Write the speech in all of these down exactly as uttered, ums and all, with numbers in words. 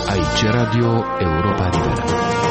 Aici Radio Europa Liberă.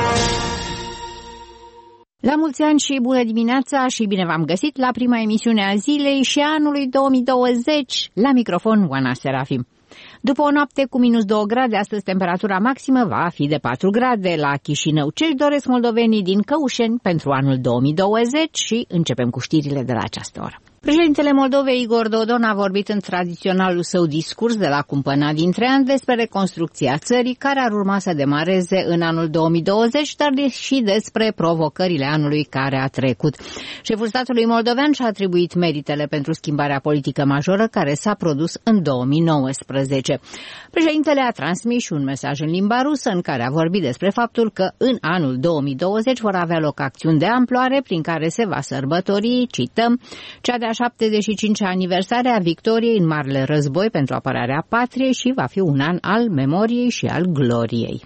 La mulți ani și bună dimineața și bine v-am găsit la prima emisiune a zilei și anului două mii douăzeci. La microfon, Oana Serafim. După o noapte cu minus două grade, astăzi temperatura maximă va fi de patru grade la Chișinău. Ce-și doresc moldovenii din Căușeni pentru anul două mii douăzeci și începem cu știrile de la această oră. Președintele Moldovei Igor Dodon a vorbit în tradiționalul său discurs de la Cumpăna dintre ani despre reconstrucția țării care ar urma să demareze în anul două mii douăzeci, dar și despre provocările anului care a trecut. Șeful statului moldovean și-a atribuit meritele pentru schimbarea politică majoră care s-a produs în două mii nouăsprezece. Președintele a transmis și un mesaj în limba rusă în care a vorbit despre faptul că în anul două mii douăzeci vor avea loc acțiuni de amploare prin care se va sărbători, cităm, cea de-a șaptezeci și cincea aniversare a victoriei în Marele Război pentru apărarea patriei și va fi un an al memoriei și al gloriei.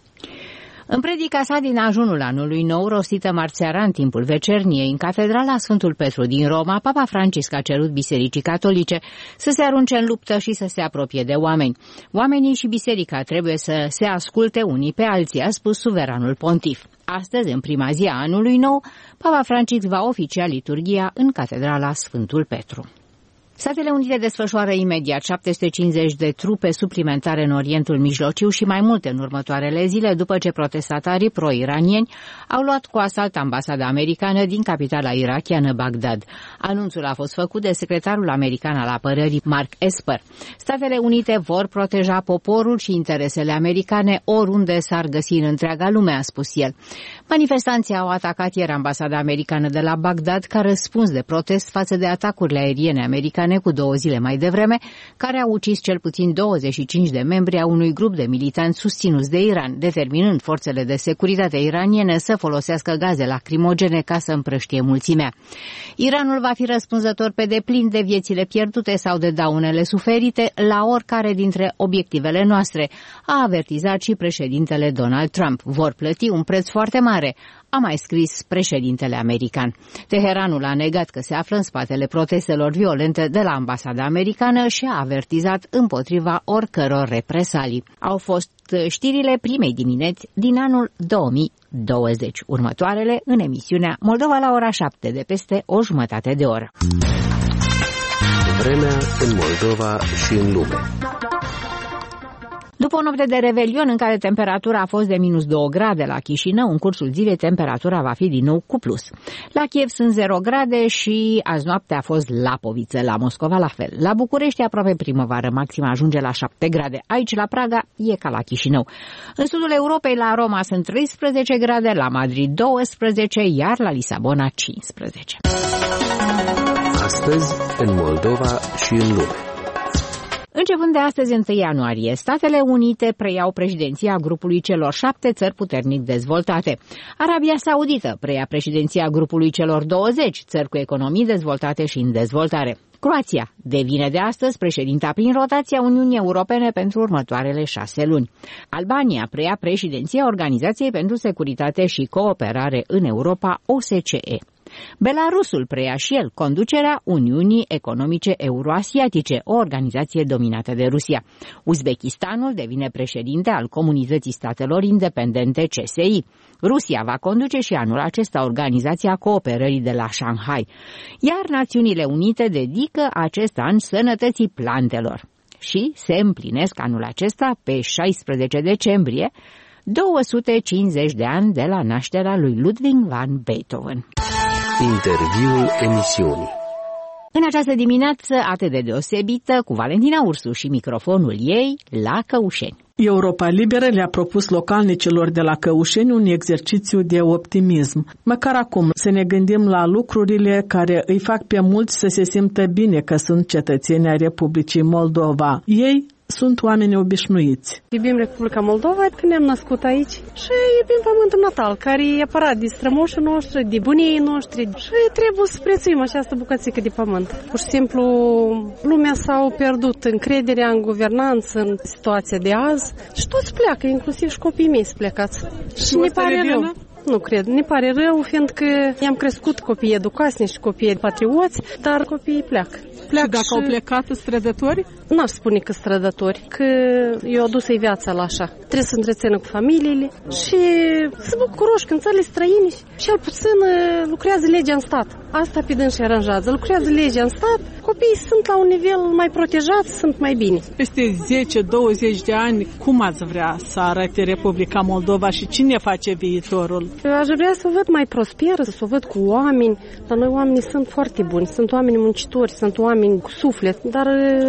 În predica sa din ajunul anului nou, rostită marțeara în timpul vecerniei în Catedrala Sfântul Petru din Roma, Papa Francisc a cerut bisericii catolice să se arunce în luptă și să se apropie de oameni. Oamenii și biserica trebuie să se asculte unii pe alții, a spus suveranul pontif. Astăzi, în prima zi a anului nou, Papa Francisc va oficia liturghia în Catedrala Sfântul Petru. Statele Unite desfășoară imediat șapte sute cincizeci de trupe suplimentare în Orientul Mijlociu și mai multe în următoarele zile, după ce protestatarii pro-iranieni au luat cu asalt ambasada americană din capitala irakiană Bagdad. Anunțul a fost făcut de secretarul american al apărării Mark Esper. Statele Unite vor proteja poporul și interesele americane oriunde s-ar găsi în întreaga lume, a spus el. Manifestanții au atacat ieri ambasada americană de la Bagdad ca răspuns de protest față de atacurile aeriene americane cu două zile mai devreme, care au ucis cel puțin douăzeci și cinci de membri a unui grup de militanți susținuți de Iran, determinând forțele de securitate iraniene să folosească gaze lacrimogene ca să împrăștie mulțimea. Iranul va fi răspunzător pe deplin de viețile pierdute sau de daunele suferite la oricare dintre obiectivele noastre, a avertizat și președintele Donald Trump. Vor plăti un preț foarte mare, a mai scris președintele american. Teheranul a negat că se află în spatele protestelor violente de la ambasada americană și a avertizat împotriva oricăror represalii. Au fost știrile primei dimineți din anul două mii douăzeci. Următoarele în emisiunea Moldova la ora șapte de peste o jumătate de oră. Vremea în Moldova și în lume. După o noapte de revelion în care temperatura a fost de minus două grade la Chișinău, în cursul zilei temperatura va fi din nou cu plus. La Kiev sunt zero grade și azi noapte a fost lapoviță, la Moscova la fel. La București aproape primăvară, maxima ajunge la șapte grade. Aici la Praga e ca la Chișinău. În sudul Europei la Roma sunt treisprezece grade, la Madrid douăsprezece, iar la Lisabona cincisprezece. Astăzi în Moldova și în lume. Începând de astăzi, întâi ianuarie, Statele Unite preiau președinția grupului celor șapte țări puternic dezvoltate. Arabia Saudită preia președinția grupului celor douăzeci țări cu economii dezvoltate și în dezvoltare. Croația devine de astăzi președinta prin rotația Uniunii Europene pentru următoarele șase luni. Albania preia președinția Organizației pentru Securitate și Cooperare în Europa, O S C E. Belarusul preia și el conducerea Uniunii Economice Euroasiatice, o organizație dominată de Rusia. Uzbekistanul devine președinte al Comunității Statelor Independente C S I. Rusia va conduce și anul acesta Organizația Cooperării de la Shanghai, iar Națiunile Unite dedică acest an sănătății plantelor. Și se împlinesc anul acesta, pe șaisprezece decembrie, două sute cincizeci de ani de la nașterea lui Ludwig van Beethoven. Interviul emisiunii. În această dimineață atât de deosebită, cu Valentina Ursu și microfonul ei la Căușeni. Europa Liberă le-a propus localnicilor de la Căușeni un exercițiu de optimism. Măcar acum să ne gândim la lucrurile care îi fac pe mulți să se simtă bine că sunt cetățeni ai Republicii Moldova. Ei sunt oameni obișnuiți. Iubim Republica Moldova, că ne-am născut aici și iubim pământul natal, care e apărat de strămoșii noștri, de bunii noștri și trebuie să prețuim această bucățică de pământ. Pur și simplu, lumea s-a pierdut încrederea în guvernanță, în situația de azi și toți pleacă, inclusiv și copiii mei să plecați. Și ne pare rău. Nu cred. Ne pare rău, fiindcă i-am crescut copii educați, niște copii patrioți, dar copiii pleacă. Pleacă și dacă și... au plecat strădători? N-aș spune că strădători, că eu adus-i viața la așa. Trebuie să întrețină cu familiile și să bucuroși când țările străine și cel puțin lucrează legea în stat. Asta pe dâns și aranjează. Lucrează legea în stat, copiii sunt la un nivel mai protejat, sunt mai bine. Peste zece douăzeci de ani, cum ați vrea să arate Republica Moldova și cine face viitorul? Aș vrea să o văd mai prosperă, să o văd cu oameni. La noi oamenii sunt foarte buni, sunt oameni muncitori, sunt oameni cu suflet, dar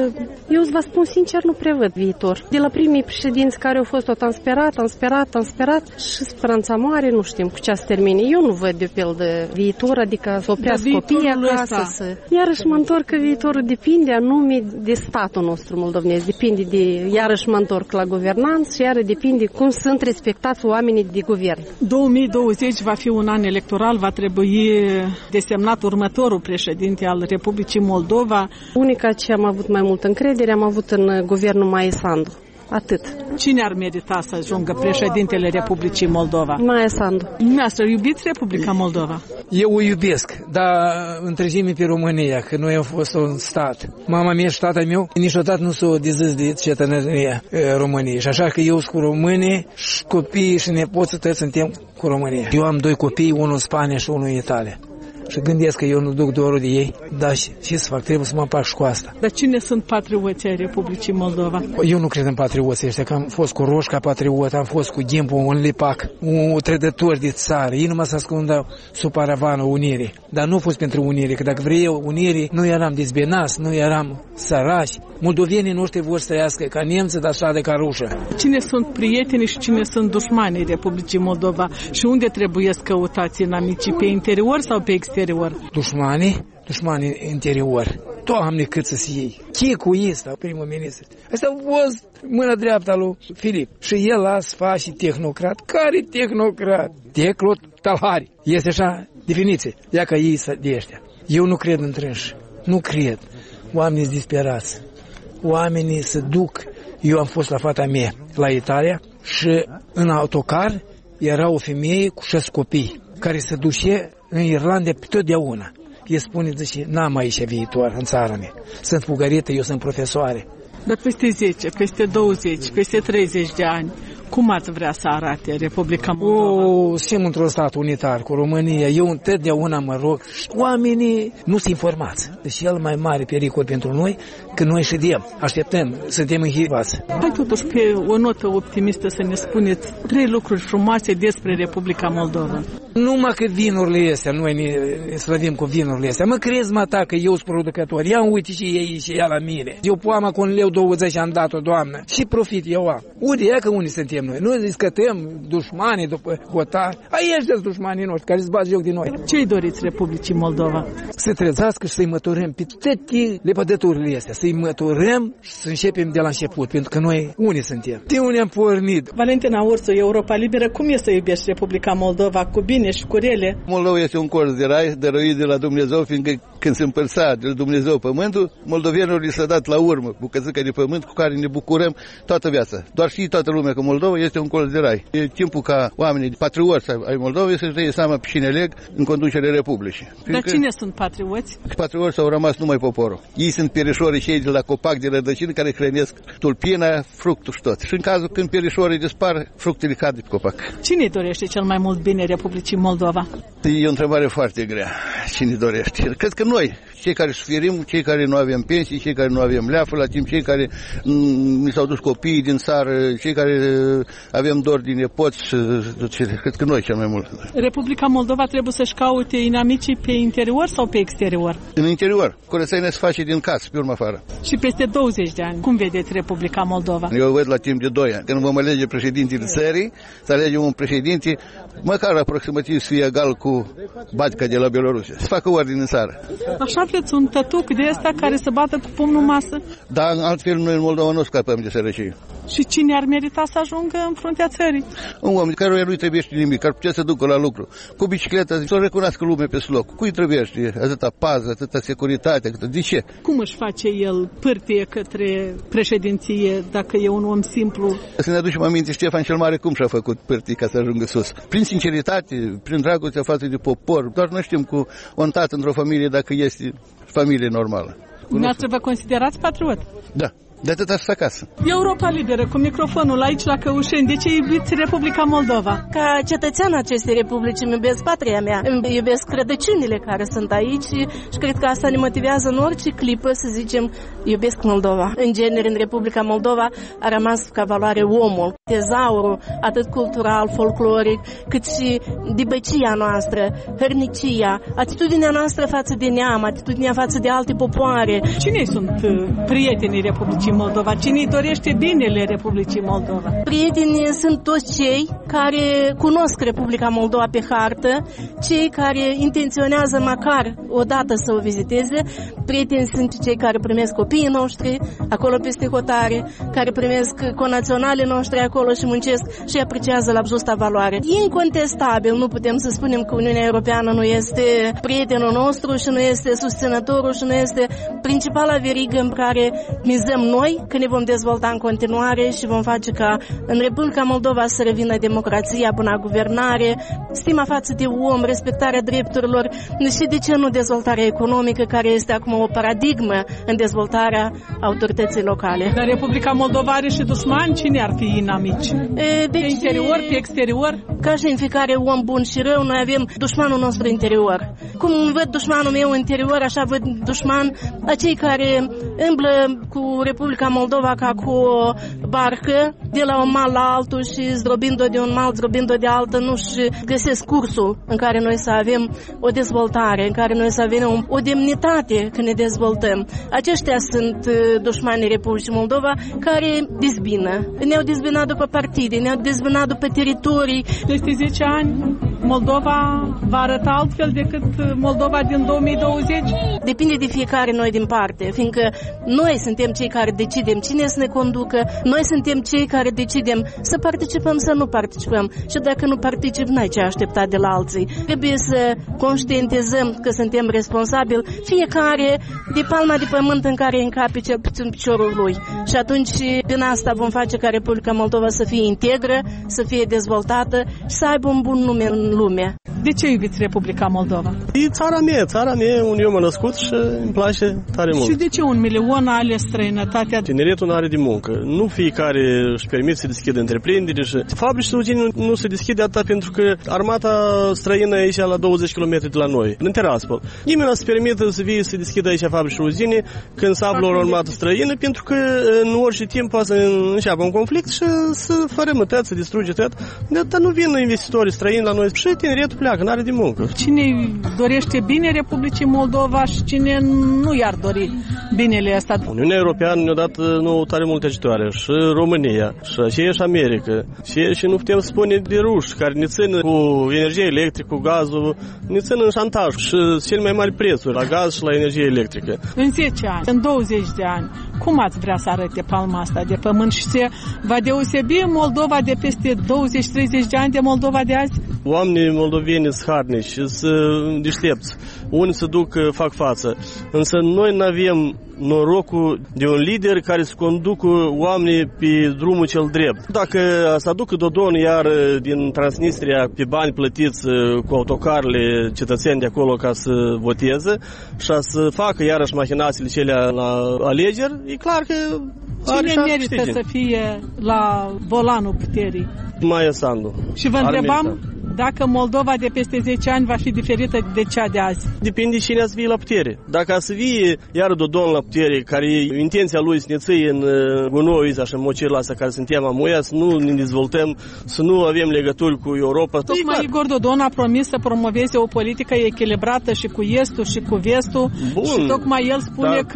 eu îți vă spun sincer, nu prevăd viitor. De la primii președinți care au fost tot am sperat, am sperat, am sperat și speranța mare, nu știm cu ce să termine. Eu nu văd de fel de viitor, adică să oprească copiii acasă. Să... Iarăși mă întorc că viitorul depinde anume de statul nostru moldovenesc, depinde de, iarăși mă întorc la guvernanță și iarăși depinde cum sunt respectați oamenii de guvern. două mii douăzeci va fi un an electoral, va trebui desemnat următorul președinte al Republicii Moldova. Unica ce am avut mai multă încredere am avut în guvernul Maia Sandu. Atât. Cine ar merita să ajungă președintele Republicii Moldova? Maia Sandu. Dumneavoastră iubiți Republica Moldova? Eu o iubesc, dar întregime pe România, că noi am fost un stat. Mama mea și tata meu niciodată nu s-au dezis de cetățenia României. Și așa că eu sunt cu românii și copiii și nepoții toți suntem cu România. Eu am doi copii, unul în Spania și unul în Italia. Și gândesc că eu nu duc dorul de ei, dar ce să fac, trebuie să mă împac și cu asta. Dar cine sunt patrioții ai Republicii Moldova? Eu nu cred în patrioții ăștia, că am fost cu Roșca patriot, am fost cu Gimpu, un Lipac, un trădător de țară. Ei numai să ascundă sub paravanul unirii. Dar nu a fost pentru unire, că dacă vrei eu unirii, nu eram dezbinați, nu eram sărași. Moldovenii noștri vor să trăiască ca nemții, dar așa de ca rușă. Cine sunt prietenii și cine sunt dușmanii Republicii Moldova? Și unde trebuie să căutați în amicii? Pe interior sau pe exterior? Dușmanii? Dușmanii interior. Doamne, cât să-ți iei. Chicu ăsta, primul ministru. Asta a fost mâna dreapta lui Filip. Și el a face tehnocrat. Care tehnocrat? Teclot talhari. Este așa definiție. Ia ca ei de ăștia. Eu nu cred în trânși. Nu cred. Oamenii sunt disperați. Oamenii se duc. Eu am fost la fata mea la Italia și în autocar era o femeie cu șase copii care se duce în Irlanda pe totdeauna. El spune, zice, n-am aici viitor în țara mea. Sunt pugărită, eu sunt profesoare. Dar peste zece, peste douăzeci, peste treizeci de ani, cum ați vrea să arate Republica Moldova? O, suntem într-un stat unitar cu România. Eu întotdeauna mă rog. Oamenii nu sunt informați. Deci cel mai mare pericol pentru noi, că noi ședem, așteptăm, suntem înhivați. Hai totuși pe o notă optimistă să ne spuneți trei lucruri frumoase despre Republica Moldova. Numai că vinurile astea, noi ne slăvim cu vinurile astea. Mă crezi, mă, ta, că eu sunt producător. Ia uite și ei și ea la mine. Eu poama cu un leu douăzeci am dat-o, doamnă. Și profit eu am. Unde e că unde suntem noi? Noi scătăm dușmanii după hotar. Aici sunt dușmanii noștri care îți bat joc din noi. Ce-i doriți Republicii Moldova? Să trezească și să-i măturăm pe toate lepădăturile astea. Să-i măturăm și să începem de la început. Pentru că noi unde suntem? De unde am pornit? Valentina Ursu, Europa Liberă, cum e să iubești Republica Moldova cu bine și cu rele? Moldova este un colț de rai dăruit de la Dumnezeu, fiindcă când se împărsa de la Dumnezeu pământul, moldovenilor li s-a dat la urmă bucățica de pământ cu care ne bucurăm toată viața. Doar și toată lumea că Moldova este un colț de rai. E timpul ca oamenii patrioți ai Moldovei să-și dea seama pe cine leg în conducerea Republicii. Dar cine sunt patrioți? Patrioți au rămas numai poporul. Ei sunt perișorii cei de la copac de rădăcini care hrănesc tulpina, fructul și tot. Și în cazul când perișorii dispar, fructele cad de pe copac. Cine dorește cel mai mult bine Republicii Moldova? E o întrebare foarte grea. Cine dorește? Cred că noi, cei care suferim, cei care nu avem pensii, cei care nu avem leafă, la timp cei care mi s-au dus copiii din țară, cei care avem dor din nepoți, cred că noi cel mai mult. Republica Moldova trebuie să-și caute inamicii pe interior sau pe exterior? În interior. Curățenia se face din casă, pe urmă afară. Și peste douăzeci de ani, cum vedeți Republica Moldova? Eu văd la timp de doi ani. Când vom alege președintele țării, să alegem un președinte, măcar aproximativ să fie egal cu Batka de la Belorusia. Să facă ordine în țară. Așa ar cunoașteți un tătuc de ăsta care să bată cu pumnul în masă? Dar altfel noi în Moldova nu scapăm de sărăcie. Și cine ar merita să ajungă în fruntea țării? Un om care nu-i trebuie nimic, care putea să ducă la lucru. Cu bicicleta, să o recunoască lumea pe sloc. Cui trebuie atâta pază, atâta securitate? De ce? Cum își face el pârtie către președinție dacă e un om simplu? Să ne aducem aminte Ștefan cel Mare cum și-a făcut pârtii ca să ajungă sus. Prin sinceritate, prin dragoste față de popor. Doar nu știm cu un tată într-o familie dacă este familie normală. Dumneavoastră vă considerați patriot? Da. De atât așa acasă. Europa Liberă, cu microfonul aici la Căușeni. De ce iubiți Republica Moldova? Ca cetățean acestei republici îmi iubesc patria mea, îmi iubesc rădăcinile care sunt aici și cred că asta ne motivează în orice clipă să zicem iubesc Moldova. În genere, în Republica Moldova a rămas ca valoare omul, tezaurul, atât cultural, folcloric, cât și dibăcia noastră, hărnicia, atitudinea noastră față de neam, atitudinea față de alte popoare. Cine sunt prietenii Republicii Moldova? Cine îi dorește binele Republicii Moldova? Prietenii sunt toți cei care cunosc Republica Moldova pe hartă, cei care intenționează măcar o dată să o viziteze. Prieteni sunt cei care primesc copiii noștri acolo peste hotare, care primesc conaționalii noștri acolo și muncesc și apreciază la justa valoare. Incontestabil, nu putem să spunem că Uniunea Europeană nu este prietenul nostru și nu este susținătorul și nu este principala verigă în care mizăm noi, că ne vom dezvolta în continuare și vom face ca în Republica Moldova să revină democrația, buna guvernare, stima față de om, respectarea drepturilor și de ce nu dezvoltarea economică, care este acum o paradigmă în dezvoltarea autorității locale. Dar Republica Moldova are și dușmani? Cine ar fi inamici? E, deci, pe interior, pe exterior? Ca și în fiecare om bun și rău, noi avem dușmanul nostru interior. Cum văd dușmanul meu interior, așa văd dușman acei care îmblă cu Republica Moldova ca cu o barcă de la un mal la altul și zdrobind-o de un mal, zdrobind-o de altă, nu-și găsesc cursul în care noi să avem o dezvoltare, în care noi să avem o demnitate când ne dezvoltăm. Aceștia sunt dușmanii Republicii Moldova care dezbină. Ne-au dezbinat după partide, ne-au dezbinat după teritorii. Peste zece ani Moldova va arăta altfel decât Moldova din două mii douăzeci? Depinde de fiecare noi din parte, fiindcă noi suntem cei care decidem cine să ne conducă, noi suntem cei care decidem să participăm, să nu participăm. Și dacă nu particip, n-ai ce aștepta de la alții. Trebuie să conștientizăm că suntem responsabili, fiecare de palma de pământ în care încape cel puțin piciorul lui. Și atunci din asta vom face ca Republica Moldova să fie integră, să fie dezvoltată și să aibă un bun nume în lume. De ce iubiți Republica Moldova? E țara mea, țara mea, unde eu m-am născut și îmi place tare mult. Și de ce un milion a ales străinătatea? Tineretul nu are de muncă. Nu fiecare își permite să deschidă întreprinderi și fabrici și uzini nu, nu se deschide atât pentru că armata străină e aici la douăzeci de kilometri de la noi, în Tiraspol. Nimeni nu se permite să vie să deschidă aici fabrici și uzini când se află o armată străină, pentru că în orice timp poate să înceapă un conflict și să fărămătăți, să distruge tot. De atât nu vin investitori străini la noi și tineretul pleacă, nu are de muncă. Cine dorește bine Republicii Moldova și cine nu i-ar dori binele ăsta? Uniunea Europeană ne-a dat nouă tare multe ajutoare, și România, și aceeași America, și, și nu putem spune de ruși, care ne țin cu energie electrică, cu gazul, ne țin în șantaj și cel mai mari prețuri la gaz și la energie electrică. În zece ani, în douăzeci de ani, cum ați vrea să arate palma asta de pământ și se va deosebi Moldova de peste douăzeci treizeci de ani de Moldova de azi? Oamenii moldoveni sunt harnici, sunt deștepți, unii se duc, fac față, însă noi nu avem norocul de un lider care să conducă oamenii pe drumul cel drept. Dacă să aducă Dodon iar din Transnistria pe bani plătiți cu autocarele cetățeni de acolo ca să voteze și să facă iarăși machinațiile celea la alegeri, e clar că are cine merită să fie la volanul puterii? Maia Sandu. Și vă întrebam dacă Moldova de peste zece ani va fi diferită de cea de azi. Depinde cine a să vie la putere. Dacă a să vie iar Dodon la putere, care e intenția lui să ne ții în gunoi, așa, în mocirla asta care suntem amuia, să nu ne dezvoltăm, să nu avem legături cu Europa. Tocmai Igor Dodon a promis să promoveze o politică echilibrată și cu estul și cu vestul. Bun, și tocmai el spune da. că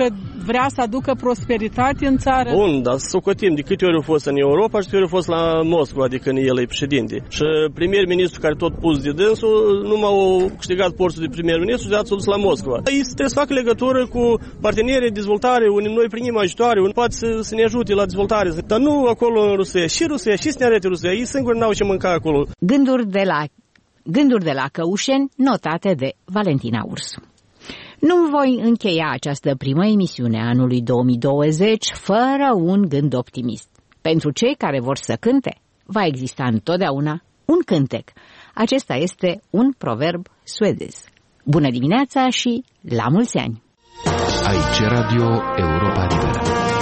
vrea să aducă prosperitate în țară. Bun, dar să socotim de câte ori au fost în Europa și câte ori au fost la Moscova, adică el e președinte. Și premier-ministru care tot pus de dânsul, nu m-au câștigat postul de premier-ministru, de-ați dus la Moscova. Ei trebuie să facă legătură cu partenerii de dezvoltare, unde noi primim ajutoare, unde poate să, să ne ajute la dezvoltare. Dar nu acolo în Rusia. Și Rusia, și să ne arete Rusia. Ei singuri n-au ce mânca acolo. Gânduri de la, gânduri de la Căușeni, notate de Valentina Ursu. Nu voi încheia această primă emisiune a anului două mii douăzeci fără un gând optimist. Pentru cei care vor să cânte, va exista întotdeauna un cântec. Acesta este un proverb suedez. Bună dimineața și la mulți ani! Aici Radio Europa Liberă.